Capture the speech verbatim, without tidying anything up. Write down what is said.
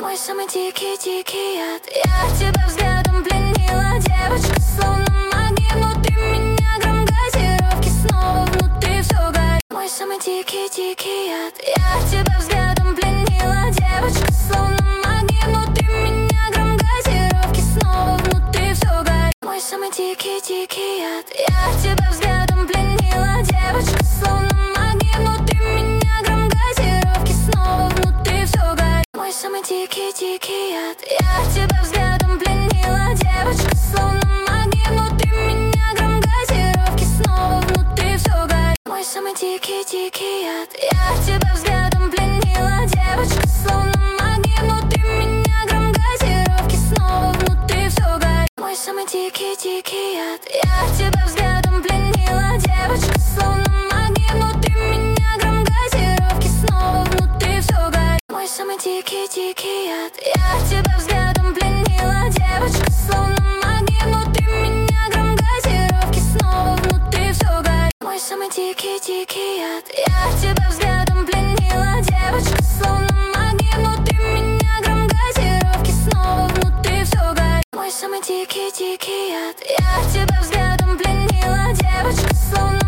Мой самый дикий-дикий яд. Я тебя взглядом пленила, девочка, словно магния. Внутри меня грамм газировки, снова внутри все горит. Мой самый дикий-дикий яд. Я тебя взглядом пленила, девочка, словно магния. Внутри меня грамм газировки, снова внутри все горит. Мой самый дикий-дикий яд. Я тебя взглядом пленила, девочка, словно магния. Внутри меня грамм газировки, снова внутри все горит. Мой самый дикий-дикий яд. Я тебя взглядом пленила, девочка, словно магния. Внутри меня грамм газировки, снова внутри все горит. Мой самый дикий-дикий яд. Я тебя взглядом пленила, девочка, словно магния. Внутри меня грамм газировки, снова внутри все горит. Мой самый дикий-дикий яд. Я тебя взглядом пленила, девочка, словно магния. Внутри меня грамм газировки, снова внутри все горит. Мой самый дикий-дикий яд. Я тебя взглядом пленила, девочка, словно магния. Внутри меня грамм газировки, снова внутри все горит. Мой самый дикий-дикий яд. Я тебя взглядом пленила, девочка, словно магния. Внутри меня грамм газировки, снова внутри все горит. Мой самый дикий-дикий яд. Я тебя взглядом пленила, девочка, словно